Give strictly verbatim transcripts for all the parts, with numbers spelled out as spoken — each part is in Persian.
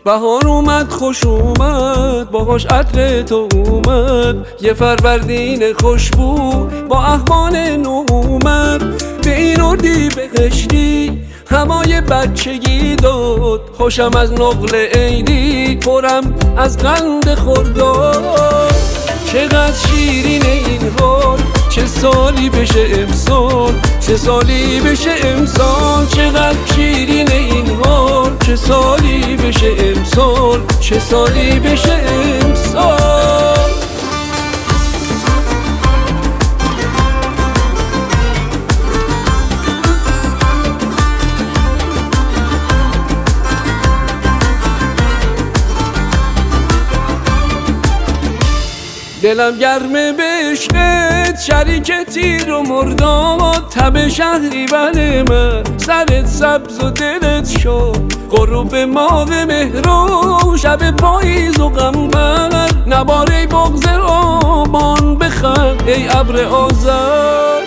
بهار اومد خوش اومد باهاش عطر تو اومد، یه فروردین خوشبو با احوال نو اومد. به این اردی بهشتی همای بچگی داد، خوشم از نقل عیدی پرم از قند خرداد. چقدر شیرین این حال، چه سالی بشه امسال، چه سالی بشه امسال. چقدر شیرین این حال، چه سالی بشه امسال، چه سالی بشه امسال. دلم گرمه به عشقت، شریک تیر و مرداد. تب شهری بله من، سرت سبز و دلت شد. غروب ماه مهرو، شب پاییز و قمر. نباره بغض آبان بخند ای ابر آذر.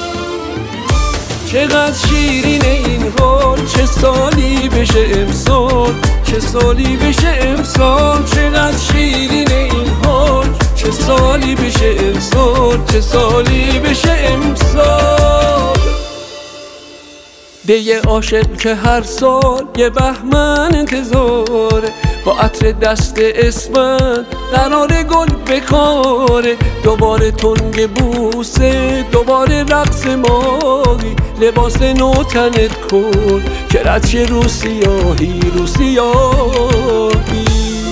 چقدر شیرین این حال، چه سالی بشه امسال، چه سالی بشه امسال. چقدر شیرین این حال، چه سالی بشه امسال، چه سالی بشه امسال. به یه عاشق که هر سال یه بهمن انتظاره، با عطر دست اسفند قرار گل بکاره. دوباره تنگ بوسه، دوباره رقص ماهی. لباس نو تنت کن که رد شه رو سیاهی، رو سیاهی.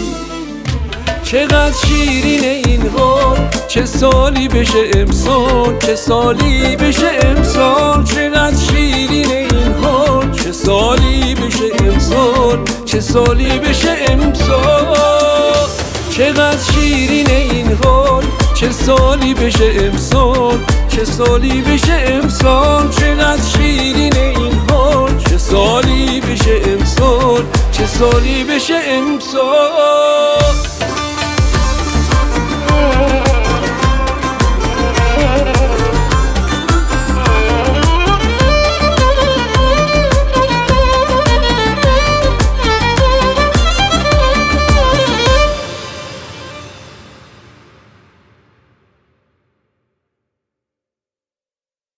چقدر شیرین این حال، چه سالی بشه امسال، چه سالی بشه امسال. چقدر شیرین این حال، چه سالی بشه امسال، چه سالی بشه امسال. چقدر شیرین این حال، چه سالی بشه امسال، چه سالی بشه امسال. چقدر شیرین این حال، چه سالی بشه امسال، چه سالی بشه امسال.